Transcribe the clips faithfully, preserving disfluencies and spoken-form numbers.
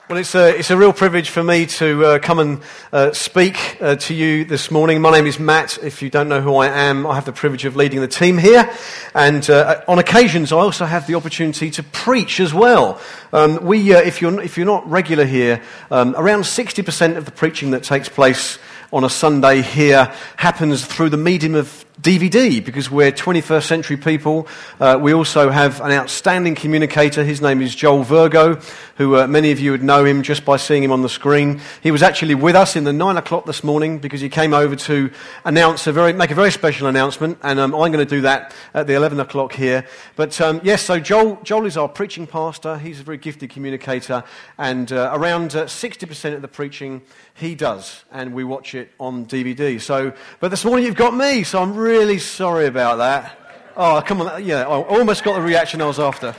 Well, it's a, it's a real privilege for me to uh, come and uh, speak uh, to you this morning. My name is Matt. If you don't know who I am, I have the privilege of leading the team here. And uh, on occasions, I also have the opportunity to preach as well. Um, we, uh, if you're if you're not regular here, um, around sixty percent of the preaching that takes place on a Sunday here happens through the medium of D V D, because we're twenty-first century people. Uh, we also have an outstanding communicator. His name is Joel Virgo, who uh, many of you would know him just by seeing him on the screen. He was actually with us in the nine o'clock this morning because he came over to announce a very, make a very special announcement, and um, I'm going to do that at the eleven o'clock here. But um, yes, so Joel, Joel is our preaching pastor. He's a very gifted communicator, and uh, around uh, sixty percent of the preaching he does, and we watch it on D V D. So, but this morning you've got me, so I'm really sorry about that. Oh, come on, yeah, I almost got the reaction I was after.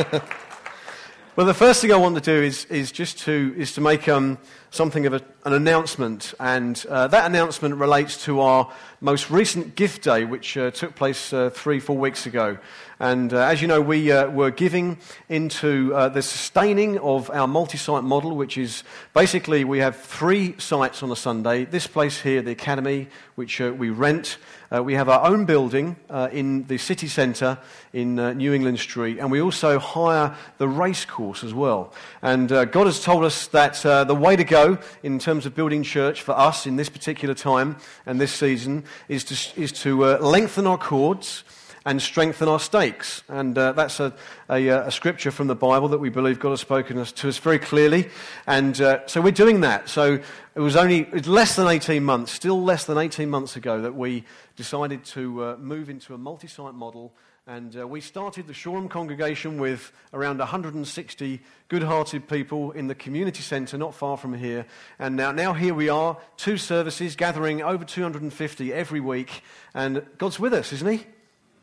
Well, the first thing I want to do is is just to is to make um, something of a, an announcement, and uh, that announcement relates to our most recent gift day, which uh, took place uh, three, four weeks ago. And uh, as you know, we uh, were giving into uh, the sustaining of our multi-site model, which is basically we have three sites on a Sunday. This place here, the Academy, which uh, we rent. Uh, we have our own building uh, in the city centre in uh, New England Street, and we also hire the race course as well. And uh, God has told us that uh, the way to go in terms of building church for us in this particular time and this season is to, is to uh, lengthen our cords and strengthen our stakes. And uh, that's a, a, a scripture from the Bible that we believe God has spoken us, to us very clearly. And uh, so we're doing that. So it was only it was less than eighteen months, still less than eighteen months ago, that we decided to uh, move into a multi-site model. And uh, we started the Shoreham congregation with around one hundred sixty good-hearted people in the community centre not far from here. And now, now here we are, two services, gathering over two hundred fifty every week. And God's with us, isn't he?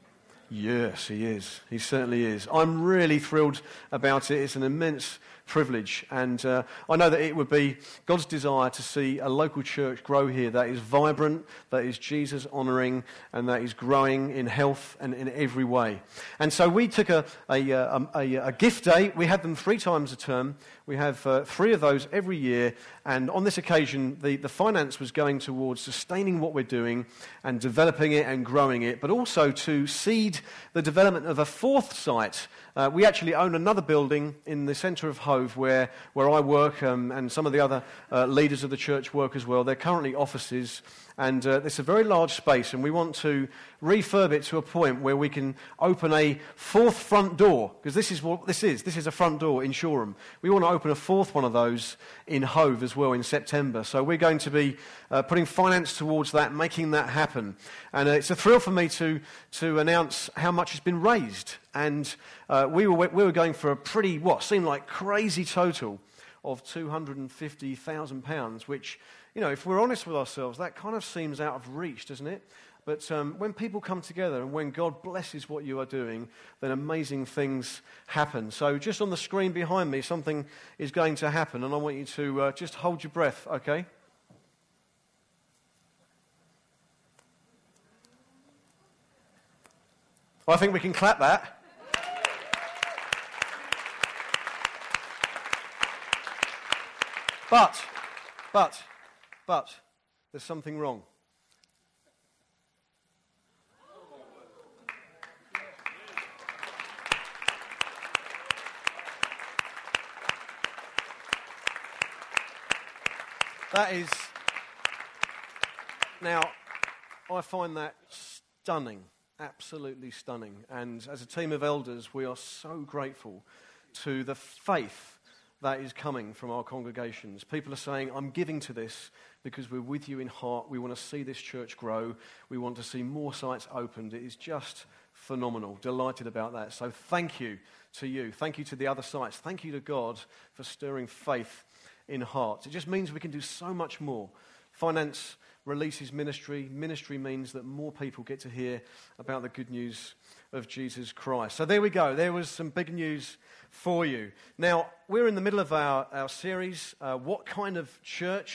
Yes, he is. He certainly is. I'm really thrilled about it. It's an immense privilege, and uh, I know that it would be God's desire to see a local church grow here that is vibrant, that is Jesus honouring, and that is growing in health and in every way. And so we took a, a, a, a, a gift day. We had them three times a term. We have uh, three of those every year, and on this occasion the, the finance was going towards sustaining what we're doing and developing it and growing it, but also to seed the development of a fourth site. Uh, we actually own another building in the centre of Hove where, where I work, um, and some of the other uh, leaders of the church work as well. They're currently offices, and uh, it's a very large space, and we want to refurb it to a point where we can open a fourth front door, because this is what this is. This is a front door in Shoreham. We want to open a fourth one of those in Hove as well in September. So we're going to be uh, putting finance towards that, making that happen. And uh, it's a thrill for me to to announce how much has been raised. And uh, we were we were going for a pretty, what seemed like crazy total of two hundred fifty thousand pounds, which, you know, if we're honest with ourselves, that kind of seems out of reach, doesn't it? But um, when people come together and when God blesses what you are doing, then amazing things happen. So just on the screen behind me, something is going to happen, and I want you to uh, just hold your breath, okay? I think we can clap that. But, but, but, there's something wrong. That is, now, I find that stunning, absolutely stunning. And as a team of elders, we are so grateful to the faith that is coming from our congregations. People are saying, I'm giving to this because we're with you in heart. We want to see this church grow. We want to see more sites opened. It is just phenomenal. Delighted about that. So thank you to you. Thank you to the other sites. Thank you to God for stirring faith in hearts. It just means we can do so much more. Finance releases ministry. Ministry means that more people get to hear about the good news of Jesus Christ. So there we go. There was some big news for you. Now, we're in the middle of our, our series, uh, What Kind of Church?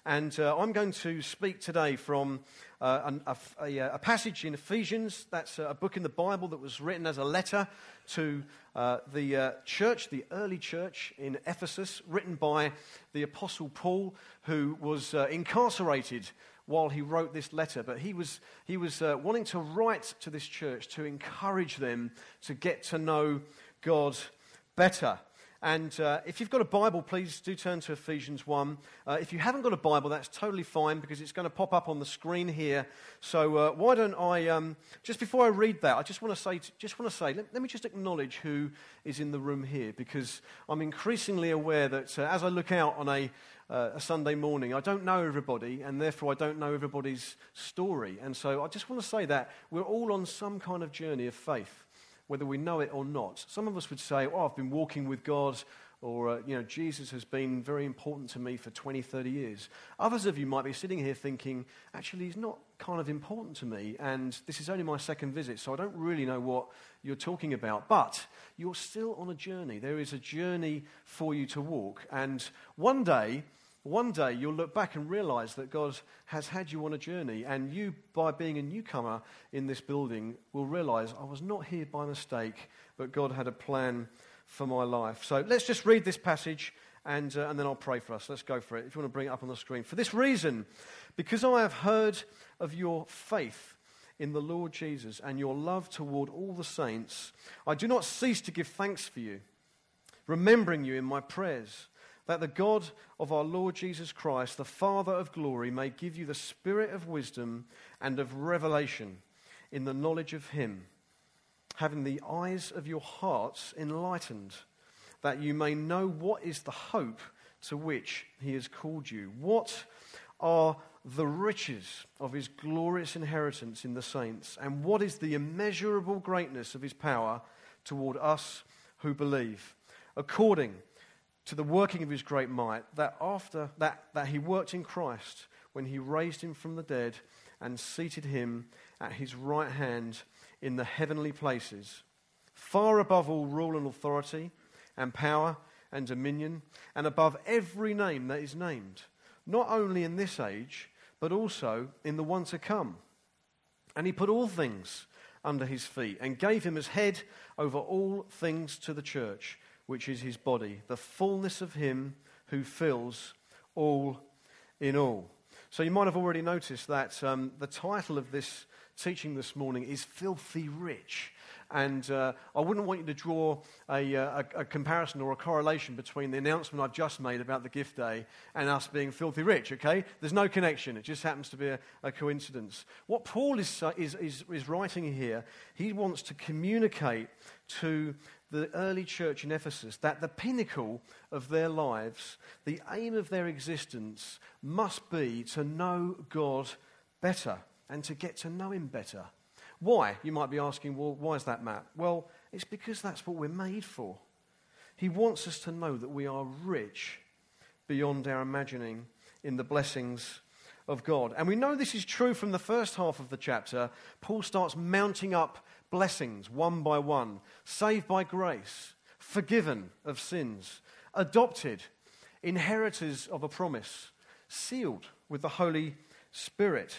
And uh, I'm going to speak today from uh, a, a, a passage in Ephesians. That's a book in the Bible that was written as a letter to uh, the uh, church, the early church in Ephesus, written by the Apostle Paul, who was uh, incarcerated while he wrote this letter. But he was, he was uh, wanting to write to this church to encourage them to get to know God better. And uh, if you've got a Bible, please do turn to Ephesians one. Uh, if you haven't got a Bible, that's totally fine because it's going to pop up on the screen here. So uh, why don't I, um, just before I read that, I just want to say, just want to say, let, let me just acknowledge who is in the room here, because I'm increasingly aware that uh, as I look out on a, uh, a Sunday morning, I don't know everybody, and therefore I don't know everybody's story. And so I just want to say that we're all on some kind of journey of faith, whether we know it or not. Some of us would say, oh, I've been walking with God, or, uh, you know, Jesus has been very important to me for twenty, thirty years. Others of you might be sitting here thinking, actually, he's not kind of important to me, and this is only my second visit, so I don't really know what you're talking about. But you're still on a journey. There is a journey for you to walk, and one day, One day you'll look back and realize that God has had you on a journey, and you, by being a newcomer in this building, will realize I was not here by mistake, but God had a plan for my life. So let's just read this passage, and, uh, and then I'll pray for us. Let's go for it. If you want to bring it up on the screen. For this reason, because I have heard of your faith in the Lord Jesus and your love toward all the saints, I do not cease to give thanks for you, remembering you in my prayers, that the God of our Lord Jesus Christ, the Father of glory, may give you the spirit of wisdom and of revelation in the knowledge of him, having the eyes of your hearts enlightened, that you may know what is the hope to which he has called you, what are the riches of his glorious inheritance in the saints, and what is the immeasurable greatness of his power toward us who believe, according to the working of his great might, that after that, that he worked in Christ when he raised him from the dead and seated him at his right hand in the heavenly places, far above all rule and authority and power and dominion, and above every name that is named, not only in this age, but also in the one to come. And he put all things under his feet and gave him as head over all things to the church, which is his body, the fullness of him who fills all in all. So you might have already noticed that um, the title of this teaching this morning is Filthy Rich. And uh, I wouldn't want you to draw a, a, a comparison or a correlation between the announcement I've just made about the gift day and us being filthy rich, okay? There's no connection. It just happens to be a, a coincidence. What Paul is, uh, is, is, is writing here, he wants to communicate to the early church in Ephesus that the pinnacle of their lives, the aim of their existence, must be to know God better and to get to know him better. Why? You might be asking, well, why is that, Matt? Well, it's because that's what we're made for. He wants us to know that we are rich beyond our imagining in the blessings of God. And we know this is true from the first half of the chapter. Paul starts mounting up blessings one by one. Saved by grace, forgiven of sins, adopted, inheritors of a promise, sealed with the Holy Spirit.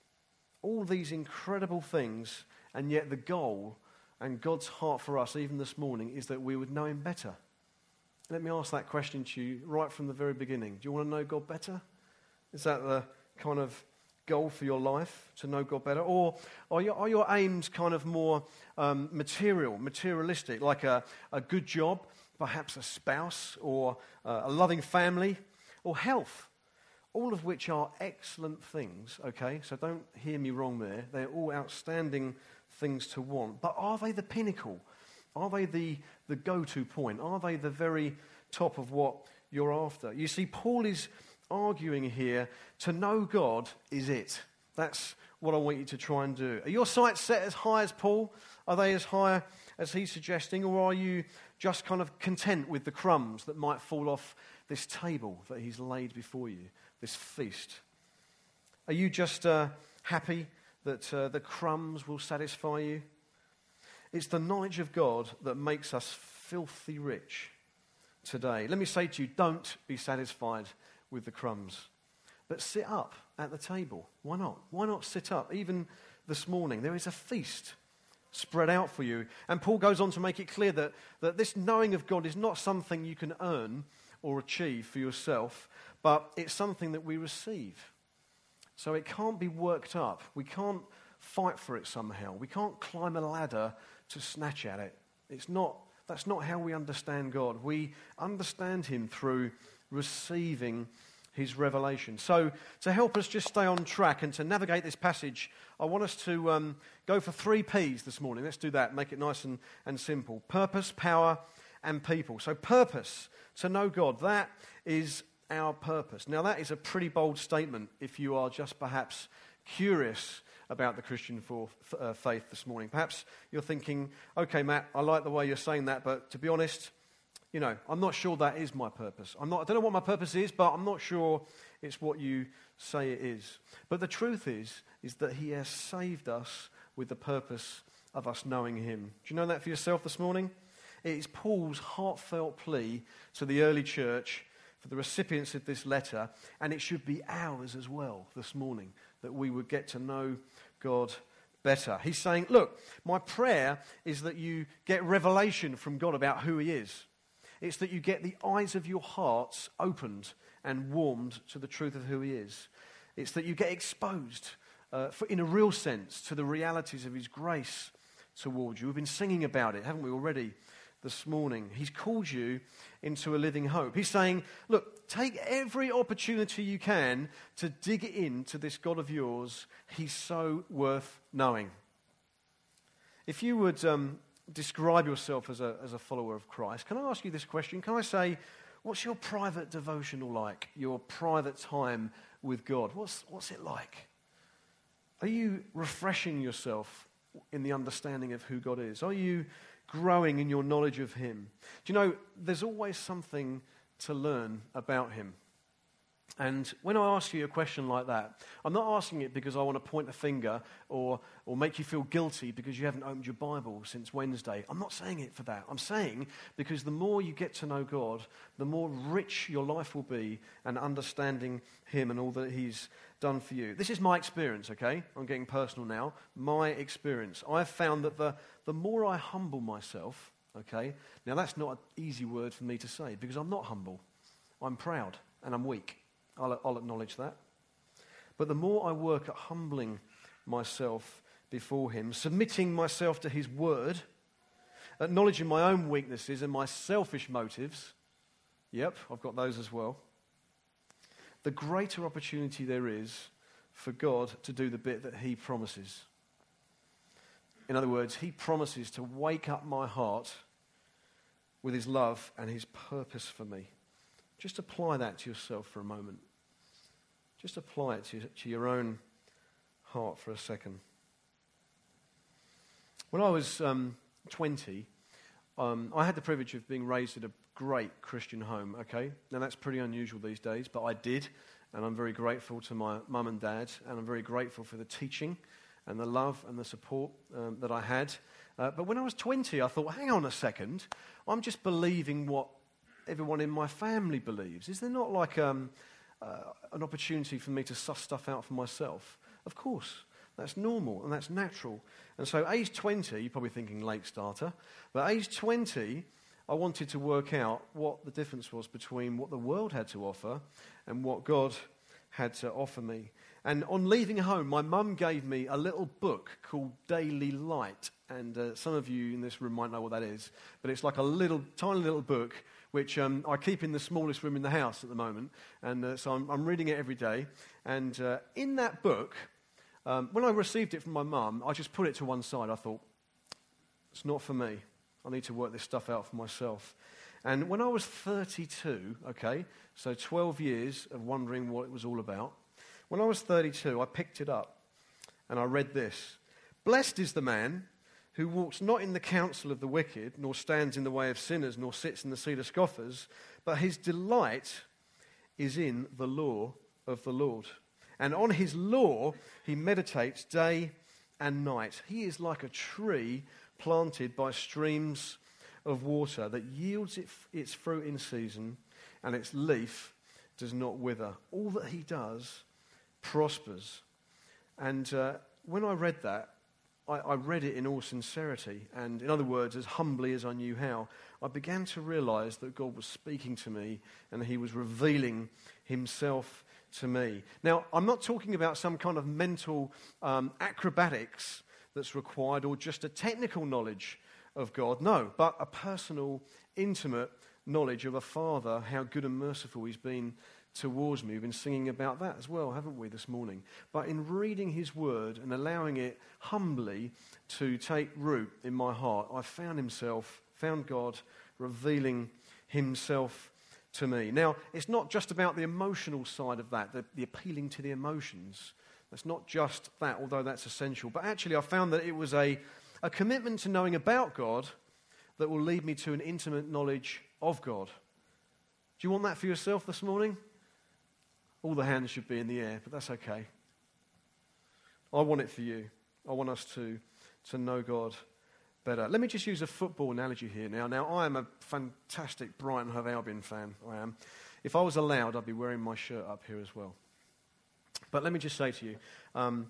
All these incredible things, and yet the goal and God's heart for us, even this morning, is that we would know him better. Let me ask that question to you right from the very beginning. Do you want to know God better? Is that the kind of goal for your life, to know God better? Or are your, are your aims kind of more um, material, materialistic, like a, a good job, perhaps a spouse, or uh, a loving family, or health? All of which are excellent things, okay? So don't hear me wrong there. They're all outstanding things to want. But are they the pinnacle? Are they the, the go-to point? Are they the very top of what you're after? You see, Paul is arguing here, to know God is it. That's what I want you to try and do. Are your sights set as high as Paul? Are they as high as he's suggesting? Or are you just kind of content with the crumbs that might fall off this table that he's laid before you, this feast? Are you just uh, happy that uh, the crumbs will satisfy you? It's the knowledge of God that makes us filthy rich today. Let me say to you, don't be satisfied with the crumbs. but sit up at the table. Why not? Why not sit up? Even this morning, there is a feast spread out for you. And Paul goes on to make it clear that, that this knowing of God is not something you can earn or achieve for yourself, but it's something that we receive. So it can't be worked up. We can't fight for it somehow. We can't climb a ladder to snatch at it. It's not, that's not how we understand God. We understand him through receiving his revelation. So to help us just stay on track and to navigate this passage, I want us to um, go for three P's this morning. Let's do that, make it nice and, and simple. Purpose, power, and people. So purpose, to know God, that is our purpose. Now that is a pretty bold statement if you are just perhaps curious about the Christian for, uh, faith this morning. Perhaps you're thinking, okay, Matt, I like the way you're saying that, but to be honest, you know, I'm not sure that is my purpose. I'm not, I don't know what my purpose is, but I'm not sure it's what you say it is. But the truth is, is that he has saved us with the purpose of us knowing him. Do you know that for yourself this morning? It is Paul's heartfelt plea to the early church, for the recipients of this letter, and it should be ours as well this morning, that we would get to know God better. He's saying, look, my prayer is that you get revelation from God about who he is. It's that you get the eyes of your hearts opened and warmed to the truth of who he is. It's that you get exposed uh, for, in a real sense to the realities of his grace towards you. We've been singing about it, haven't we, already this morning? He's called you into a living hope. He's saying, look, take every opportunity you can to dig into this God of yours. He's so worth knowing. If you would um, describe yourself as a, as a follower of Christ, can I ask you this question? Can I say, what's your private devotional like? Your private time with God? What's, what's it like? Are you refreshing yourself in the understanding of who God is? Are you growing in your knowledge of him? Do you know, there's always something to learn about him. And when I ask you a question like that, I'm not asking it because I want to point a finger or, or make you feel guilty because you haven't opened your Bible since Wednesday. I'm not saying it for that. I'm saying because the more you get to know God, the more rich your life will be and understanding him and all that he's done for you. This is my experience, okay? I'm getting personal now. My experience. I've found that the, the more I humble myself, okay? Now that's not an easy word for me to say because I'm not humble. I'm proud and I'm weak. I'll, I'll acknowledge that. But the more I work at humbling myself before him, submitting myself to his word, acknowledging my own weaknesses and my selfish motives, yep, I've got those as well, the greater opportunity there is for God to do the bit that he promises. In other words, he promises to wake up my heart with his love and his purpose for me. Just apply that to yourself for a moment. Just apply it to, to your own heart for a second. When I was um, twenty, um, I had the privilege of being raised at a great Christian home, okay? Now that's pretty unusual these days, but I did, and I'm very grateful to my mum and dad, and I'm very grateful for the teaching and the love and the support um, that I had. Uh, but when I was twenty, I thought, hang on a second, I'm just believing what everyone in my family believes. Is there not like um, uh, an opportunity for me to suss stuff out for myself? Of course, that's normal and that's natural. And so age twenty, you're probably thinking late starter, but age twenty, I wanted to work out what the difference was between what the world had to offer and what God had to offer me. And on leaving home, my mum gave me a little book called Daily Light. And uh, some of you in this room might know what that is. But it's like a little, tiny little book which um, I keep in the smallest room in the house at the moment. And uh, so I'm, I'm reading it every day. And uh, in that book, um, when I received it from my mum, I just put it to one side. I thought, it's not for me. I need to work this stuff out for myself. And when I was thirty-two, okay, so twelve years of wondering what it was all about, when I was thirty-two, I picked it up and I read this. Blessed is the man who walks not in the counsel of the wicked, nor stands in the way of sinners, nor sits in the seat of scoffers, but his delight is in the law of the Lord. And on his law he meditates day and night. He is like a tree planted by streams of water that yields it, its fruit in season, and its leaf does not wither. All that he does prospers. And uh, when I read that, I, I read it in all sincerity. And in other words, as humbly as I knew how, I began to realize that God was speaking to me and he was revealing himself to me. Now, I'm not talking about some kind of mental um, acrobatics that's required or just a technical knowledge of God. No, but a personal, intimate knowledge of a Father, how good and merciful he's been towards me. We've been singing about that as well, haven't we, this morning? But in reading his word and allowing it humbly to take root in my heart, I found himself, found God revealing himself to me. Now, it's not just about the emotional side of that, the, the appealing to the emotions. It's not just that, although that's essential. But actually, I found that it was a, a commitment to knowing about God that will lead me to an intimate knowledge of God. Do you want that for yourself this morning? All the hands should be in the air, but that's okay. I want it for you. I want us to, to know God better. Let me just use a football analogy here now. Now, I am a fantastic Brighton Hove Albion fan, I am. If I was allowed, I'd be wearing my shirt up here as well. But let me just say to you, um,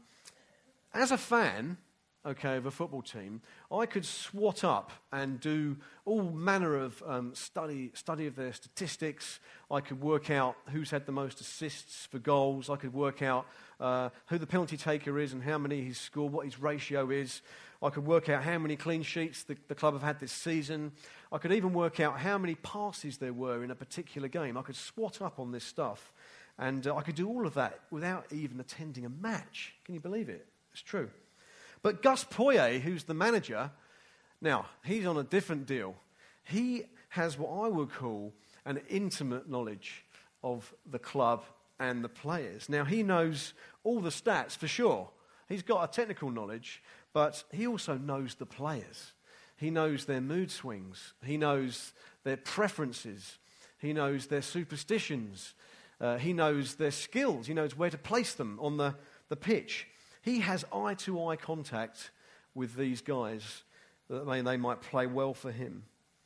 as a fan, okay, of a football team, I could swat up and do all manner of um, study study of their statistics. I could work out who's had the most assists for goals. I could work out uh, who the penalty taker is and how many he's scored, what his ratio is. I could work out how many clean sheets the, the club have had this season. I could even work out how many passes there were in a particular game. I could swat up on this stuff. And uh, I could do all of that without even attending a match. Can you believe it? It's true. But Gus Poyet, who's the manager, now, he's on a different deal. He has what I would call an intimate knowledge of the club and the players. Now, he knows all the stats for sure. He's got a technical knowledge, but he also knows the players. He knows their mood swings. He knows their preferences. He knows their superstitions. Uh, he knows their skills. He knows where to place them on the, the pitch. He has eye-to-eye contact with these guys that they, they might play well for him.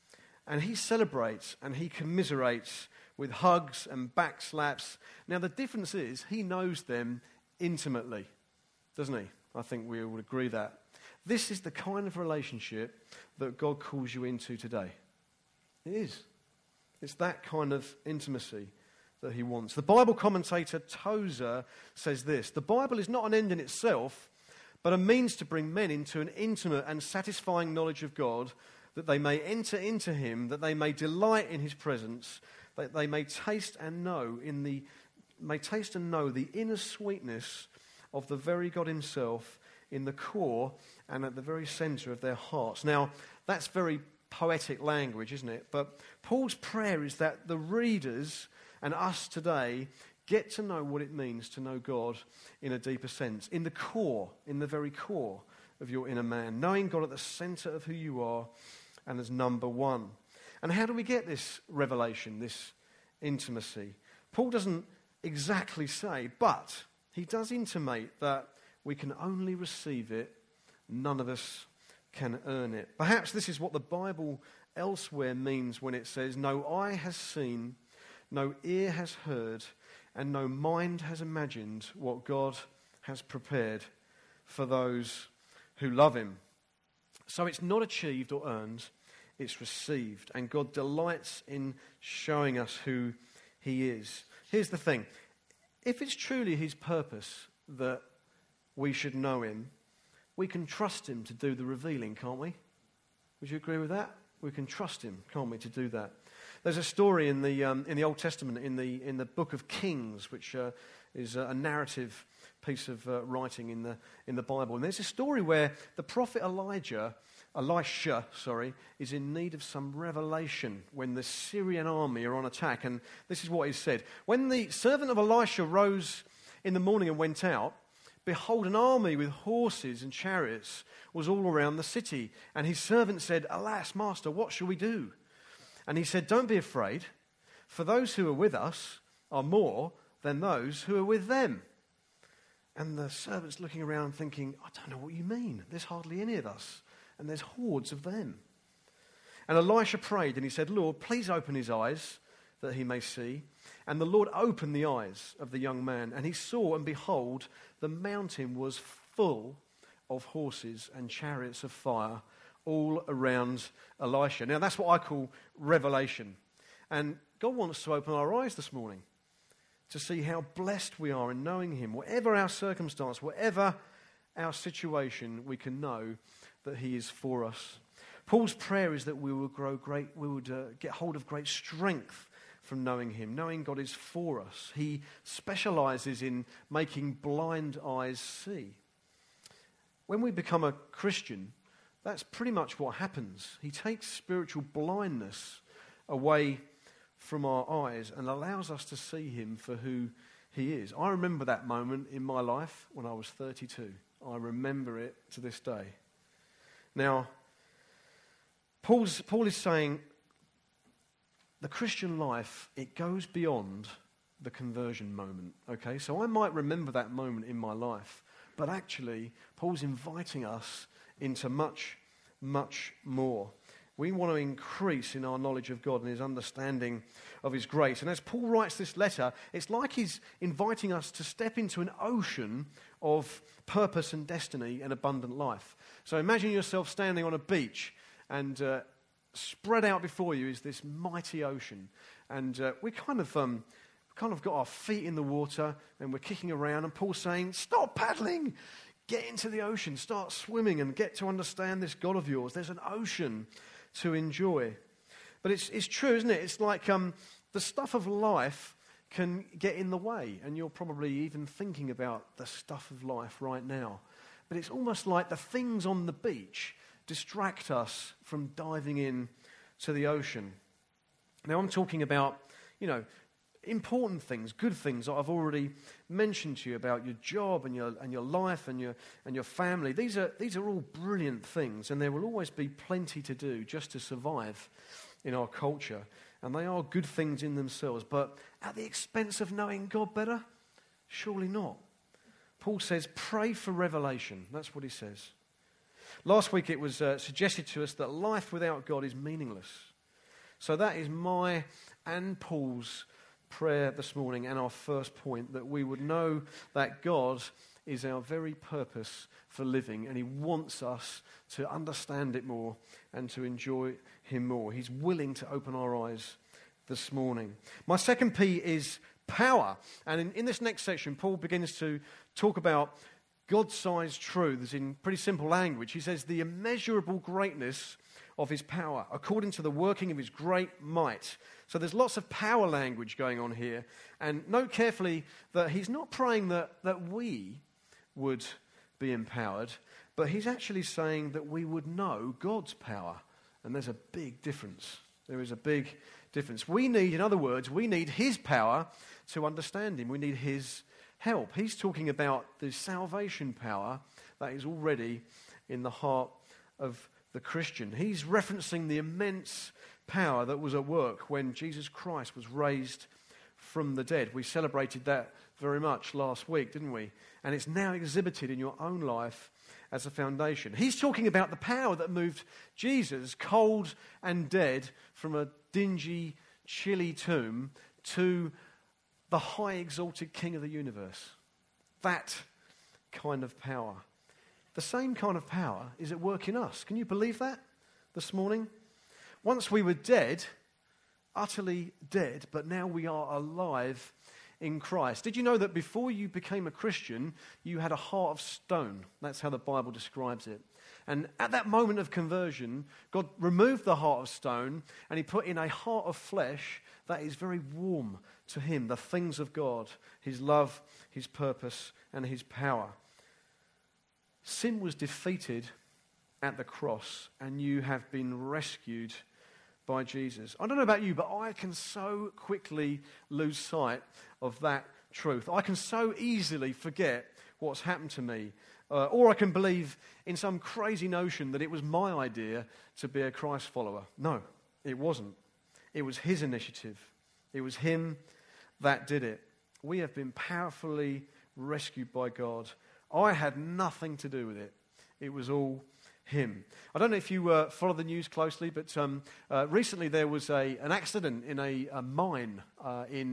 And he celebrates and he commiserates with hugs and back slaps. Now, the difference is he knows them intimately, doesn't he? I think we would agree that. This is the kind of relationship that God calls you into today. It is. It's that kind of intimacy that he wants. The Bible commentator Tozer says this: the Bible is not an end in itself, but a means to bring men into an intimate and satisfying knowledge of God, that they may enter into him, that they may delight in his presence, that they may taste and know in the may taste and know the inner sweetness of the very God himself in the core and at the very centre of their hearts. Now, that's very poetic language, isn't it? But Paul's prayer is that the readers and us today get to know what it means to know God in a deeper sense, in the core, in the very core of your inner man, knowing God at the centre of who you are and as number one. And how do we get this revelation, this intimacy? Paul doesn't exactly say, but he does intimate that we can only receive it, none of us can earn it. Perhaps this is what the Bible elsewhere means when it says, no eye has seen, no ear has heard, and no mind has imagined what God has prepared for those who love him. So it's not achieved or earned, it's received. And God delights in showing us who he is. Here's the thing. If it's truly his purpose that we should know him, we can trust him to do the revealing, can't we? Would you agree with that? We can trust him, can't we, to do that? There's a story in the um, in the Old Testament, in the in the book of Kings, which uh, is a narrative piece of uh, writing in the in the Bible. And there's a story where the prophet Elijah, Elisha, sorry, is in need of some revelation when the Syrian army are on attack. And this is what he said: when the servant of Elisha rose in the morning and went out, behold, an army with horses and chariots was all around the city. And his servant said, alas, master, what shall we do? And he said, don't be afraid, for those who are with us are more than those who are with them. And the servant's looking around thinking, I don't know what you mean. There's hardly any of us, and there's hordes of them. And Elisha prayed, and he said, Lord, please open his eyes that he may see. And the Lord opened the eyes of the young man, and he saw, and behold, the mountain was full of horses and chariots of fire all around Elisha. Now, that's what I call revelation. And God wants to open our eyes this morning to see how blessed we are in knowing him. Whatever our circumstance, whatever our situation, we can know that he is for us. Paul's prayer is that we will grow great, we would uh, get hold of great strength from knowing him, knowing God is for us. He specializes in making blind eyes see. When we become a Christian, that's pretty much what happens. He takes spiritual blindness away from our eyes and allows us to see him for who he is. I remember that moment in my life when I was thirty-two. I remember it to this day. Now, Paul's, Paul is saying the Christian life, it goes beyond the conversion moment. Okay, so I might remember that moment in my life, but actually, Paul's inviting us into much, much more. We want to increase in our knowledge of God and his understanding of his grace. And as Paul writes this letter, it's like he's inviting us to step into an ocean of purpose and destiny and abundant life. So imagine yourself standing on a beach, and uh, spread out before you is this mighty ocean. And uh, we kind of um, kind of got our feet in the water and we're kicking around, and Paul's saying, stop paddling, get into the ocean, start swimming and get to understand this God of yours. There's an ocean to enjoy. But it's it's true, isn't it? It's like um, the stuff of life can get in the way, and you're probably even thinking about the stuff of life right now. But it's almost like the things on the beach distract us from diving in to the ocean. Now I'm talking about, you know, important things, good things that I've already mentioned to you about your job and your and your life and your and your family. These are these are all brilliant things, and there will always be plenty to do just to survive in our culture. And they are good things in themselves, but at the expense of knowing God better? Surely not. Paul says, pray for revelation. That's what he says. Last week it was uh, suggested to us that life without God is meaningless. So that is my and Paul's prayer this morning, and our first point, that we would know that God is our very purpose for living, and he wants us to understand it more and to enjoy him more. He's willing to open our eyes this morning. My second P is power. And in, in this next section, Paul begins to talk about God-sized truths in pretty simple language. He says, the immeasurable greatness of his power, according to the working of his great might. So there's lots of power language going on here. And note carefully that he's not praying that, that we would be empowered, but he's actually saying that we would know God's power. And there's a big difference. There is a big difference. We need, in other words, we need his power to understand him. We need his help. He's talking about the salvation power that is already in the heart of the Christian. He's referencing the immense power that was at work when Jesus Christ was raised from the dead. We celebrated that very much last week, didn't we? And it's now exhibited in your own life as a foundation. He's talking about the power that moved Jesus, cold and dead, from a dingy, chilly tomb to the high exalted King of the universe. That kind of power. The same kind of power is at work in us. Can you believe that this morning? Once we were dead, utterly dead, but now we are alive in Christ. Did you know that before you became a Christian, you had a heart of stone? That's how the Bible describes it. And at that moment of conversion, God removed the heart of stone and he put in a heart of flesh that is very warm to him, the things of God, his love, his purpose, and his power. Sin was defeated at the cross, and you have been rescued by Jesus. I don't know about you, but I can so quickly lose sight of that truth. I can so easily forget what's happened to me. Uh, or I can believe in some crazy notion that it was my idea to be a Christ follower. No, it wasn't. It was his initiative. It was him that did it. We have been powerfully rescued by God. I had nothing to do with it. It was all him. I don't know if you uh, follow the news closely, but um, uh, recently there was a an accident in a, a mine uh, in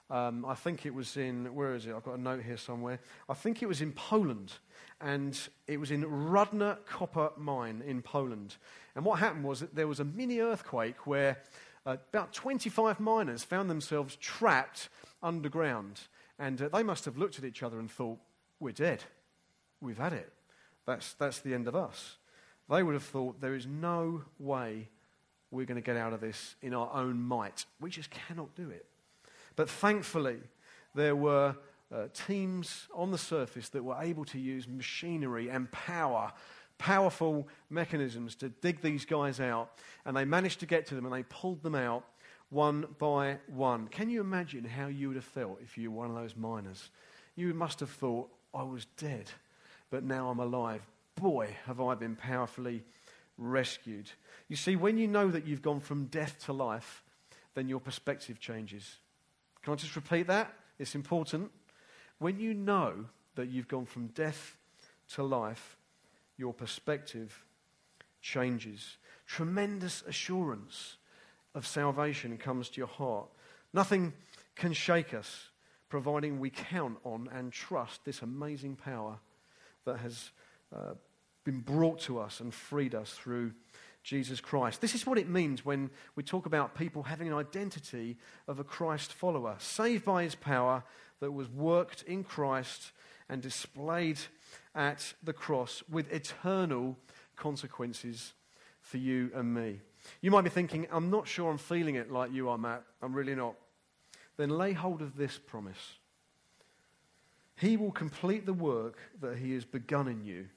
Um, I think it was in, where is it? I've got a note here somewhere. I think it was in Poland, and it was in Rudna Copper Mine in Poland. And what happened was that there was a mini earthquake where uh, about twenty-five miners found themselves trapped underground. And uh, they must have looked at each other and thought, we're dead. We've had it. That's, that's the end of us. They would have thought, there is no way we're going to get out of this in our own might. We just cannot do it. But thankfully, there were uh, teams on the surface that were able to use machinery and power, powerful mechanisms to dig these guys out. And they managed to get to them, and they pulled them out one by one. Can you imagine how you would have felt if you were one of those miners? You must have thought, I was dead, but now I'm alive. Boy, have I been powerfully rescued. You see, when you know that you've gone from death to life, then your perspective changes. Can I just repeat that? It's important. When you know that you've gone from death to life, your perspective changes. Tremendous assurance of salvation comes to your heart. Nothing can shake us, providing we count on and trust this amazing power that has uh, been brought to us and freed us through Jesus Christ. This is what it means when we talk about people having an identity of a Christ follower, saved by his power that was worked in Christ and displayed at the cross with eternal consequences for you and me. You might be thinking, I'm not sure I'm feeling it like you are, Matt. I'm really not. Then lay hold of this promise. He will complete the work that he has begun in you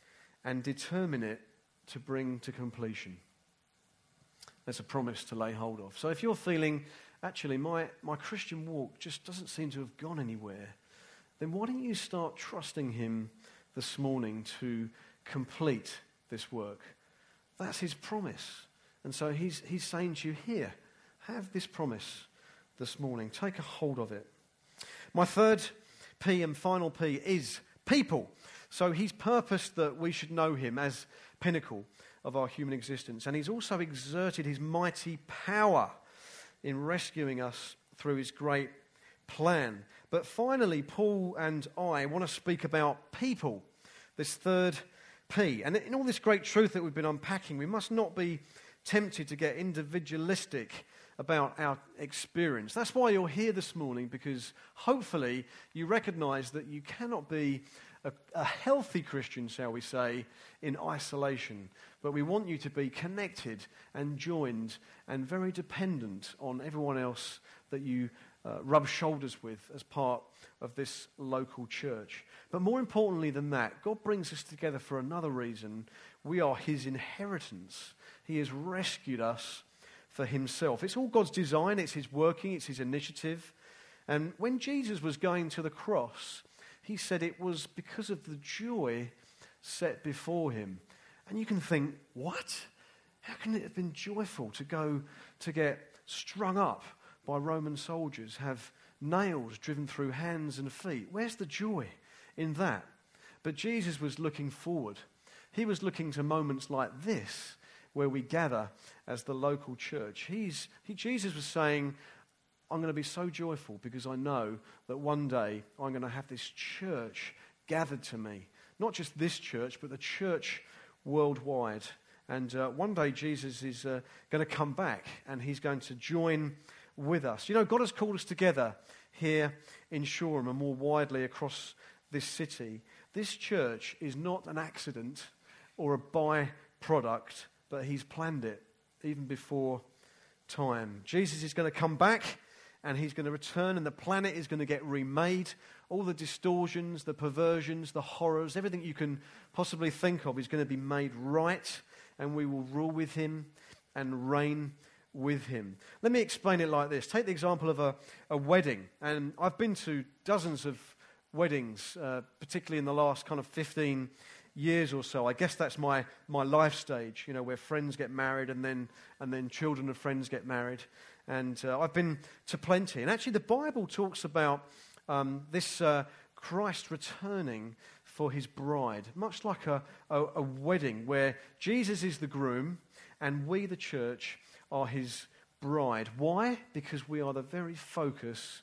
and determine it to bring to completion. There's a promise to lay hold of. So if you're feeling, actually, my, my Christian walk just doesn't seem to have gone anywhere, then why don't you start trusting him this morning to complete this work? That's his promise. And so he's, he's saying to you, here, have this promise this morning. Take a hold of it. My third P and final P is people. So he's purposed that we should know him as pinnacle of our human existence. And he's also exerted his mighty power in rescuing us through his great plan. But finally, Paul and I want to speak about people, this third P. And in all this great truth that we've been unpacking, we must not be tempted to get individualistic about our experience. That's why you're here this morning, because hopefully you recognize that you cannot be a, a healthy Christian, shall we say, in isolation. But we want you to be connected and joined and very dependent on everyone else that you uh, rub shoulders with as part of this local church. But more importantly than that, God brings us together for another reason. We are his inheritance. He has rescued us for himself. It's all God's design, it's his working, it's his initiative. And when Jesus was going to the cross, he said it was because of the joy set before him. And you can think, what? How can it have been joyful to go to get strung up by Roman soldiers, have nails driven through hands and feet? Where's the joy in that? But Jesus was looking forward. He was looking to moments like this, where we gather as the local church. He's, he, Jesus was saying, I'm going to be so joyful because I know that one day I'm going to have this church gathered to me. Not just this church, but the church worldwide. And uh, one day Jesus is uh, going to come back and he's going to join with us. You know, God has called us together here in Shoreham and more widely across this city. This church is not an accident or a byproduct, but he's planned it even before time. Jesus is going to come back and he's going to return and the planet is going to get remade. All the distortions, the perversions, the horrors, everything you can possibly think of is going to be made right, and we will rule with him and reign with him. Let me explain it like this. Take the example of a, a wedding. And I've been to dozens of weddings, uh, particularly in the last kind of fifteen years or so. I guess that's my, my life stage, you know, where friends get married and then and then children of friends get married. And uh, I've been to plenty. And actually the Bible talks about um, this uh, Christ returning for his bride, much like a, a, a wedding where Jesus is the groom and we, the church, are his bride. Why? Because we are the very focus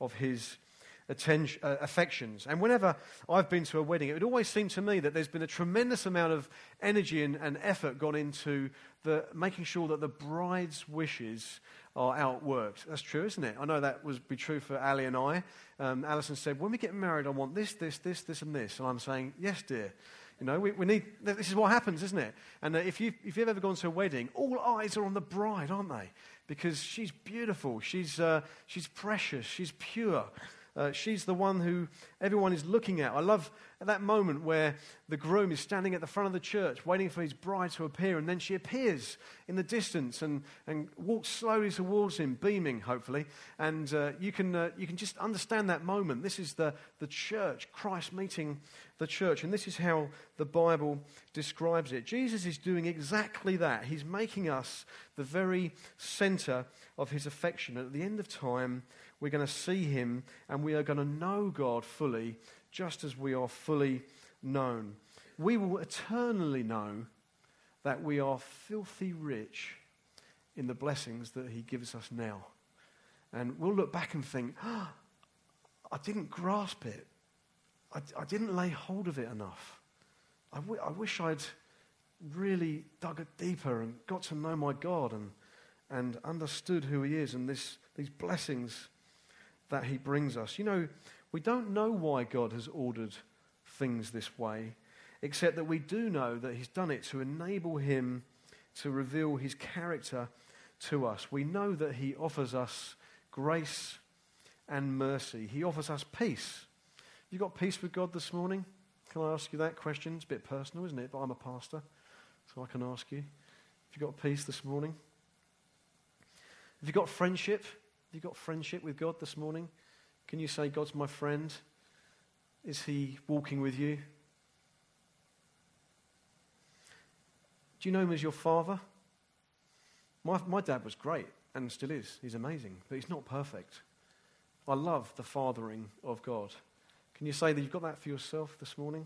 of his attention, uh, affections. And whenever I've been to a wedding, it would always seem to me that there's been a tremendous amount of energy and, and effort gone into the making sure that the bride's wishes are outworked. That's true, isn't it? I know that would be true for Ali and I. Um, Alison said, when we get married, I want this, this, this, this, and this. And I'm saying, yes, dear. You know, we, we need, this is what happens, isn't it? And uh, if, you, if you've ever gone to a wedding, all eyes are on the bride, aren't they? Because she's beautiful, she's, uh, she's precious, she's pure. Uh, she's the one who everyone is looking at. I love that moment where the groom is standing at the front of the church waiting for his bride to appear, and then she appears in the distance and, and walks slowly towards him, beaming, hopefully. And uh, you can uh, you can just understand that moment. This is the, the church, Christ meeting the church, and this is how the Bible describes it. Jesus is doing exactly that. He's making us the very centre of his affection. And at the end of time, we're going to see him, and we are going to know God fully, just as we are fully known. We will eternally know that we are filthy rich in the blessings that he gives us now. And we'll look back and think, oh, I didn't grasp it. I, I didn't lay hold of it enough. I, w- I wish I'd really dug it deeper and got to know my God and, and understood who he is and this, these blessings that he brings us. You know, we don't know why God has ordered things this way, except that we do know that he's done it to enable him to reveal his character to us. We know that he offers us grace and mercy. He offers us peace. You got peace with God this morning? Can I ask you that question? It's a bit personal, isn't it? But I'm a pastor, so I can ask you. Have you got peace this morning? Have you got friendship? Have you got friendship with God this morning? Can you say, God's my friend? Is he walking with you? Do you know him as your father? My, my dad was great and still is. He's amazing, but he's not perfect. I love the fathering of God. Can you say that you've got that for yourself this morning?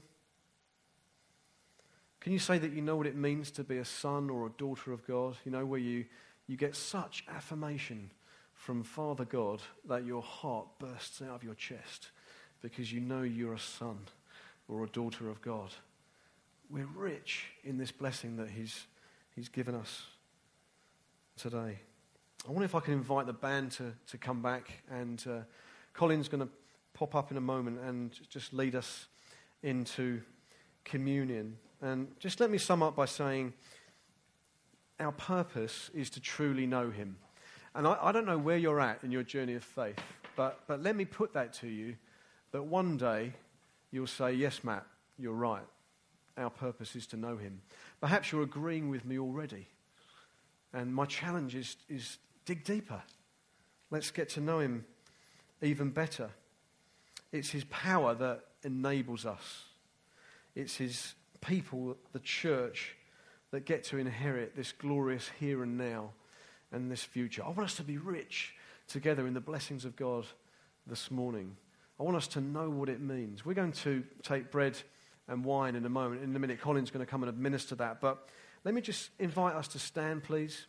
Can you say that you know what it means to be a son or a daughter of God? You know, where you, you get such affirmation from Father God that your heart bursts out of your chest because you know you're a son or a daughter of God. We're rich in this blessing that he's, he's given us today. I wonder if I can invite the band to, to come back, and uh, Colin's going to pop up in a moment and just lead us into communion. And just let me sum up by saying our purpose is to truly know him. And I, I don't know where you're at in your journey of faith, but, but let me put that to you, that one day you'll say, yes, Matt, you're right. Our purpose is to know him. Perhaps you're agreeing with me already. And my challenge is, is dig deeper. Let's get to know him even better. It's his power that enables us. It's his people, the church, that get to inherit this glorious here and now and this future. I want us to be rich together in the blessings of God this morning. I want us to know what it means. We're going to take bread and wine in a moment. In a minute, Colin's going to come and administer that. But let me just invite us to stand, please.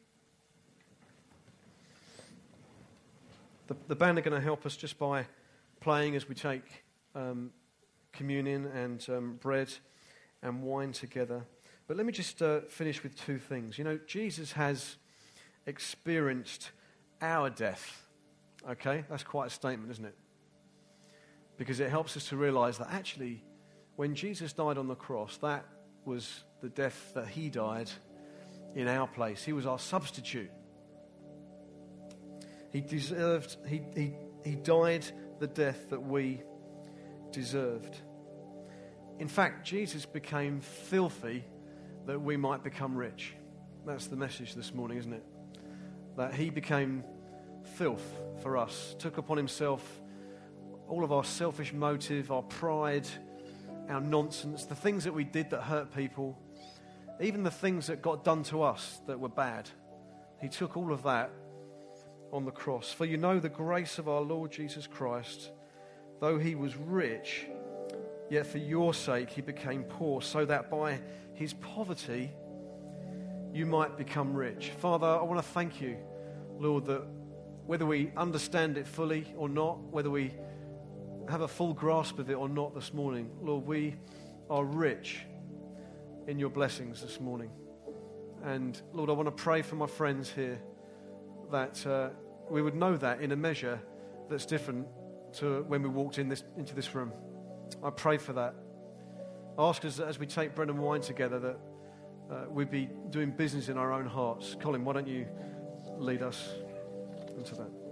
The, the band are going to help us just by playing as we take um, communion and um, bread and wine together. But let me just uh, finish with two things. You know, Jesus has experienced our death. Okay, that's quite a statement, isn't it? Because it helps us to realize that actually, when Jesus died on the cross, that was the death that he died in our place. He was our substitute. He deserved, he, he, he died the death that we deserved. In fact, Jesus became filthy that we might become rich. That's the message this morning, isn't it? That he became filth for us, took upon himself all of our selfish motive, our pride, our nonsense, the things that we did that hurt people, even the things that got done to us that were bad. He took all of that on the cross. For you know the grace of our Lord Jesus Christ, though he was rich, yet for your sake he became poor, so that by his poverty you might become rich. Father, I want to thank you, Lord, that whether we understand it fully or not, whether we have a full grasp of it or not this morning, Lord, we are rich in your blessings this morning. And Lord, I want to pray for my friends here that uh, we would know that in a measure that's different to when we walked in this, into this room. I pray for that. I ask us that as we take bread and wine together that uh, we'd be doing business in our own hearts. Colin, why don't you lead us into that?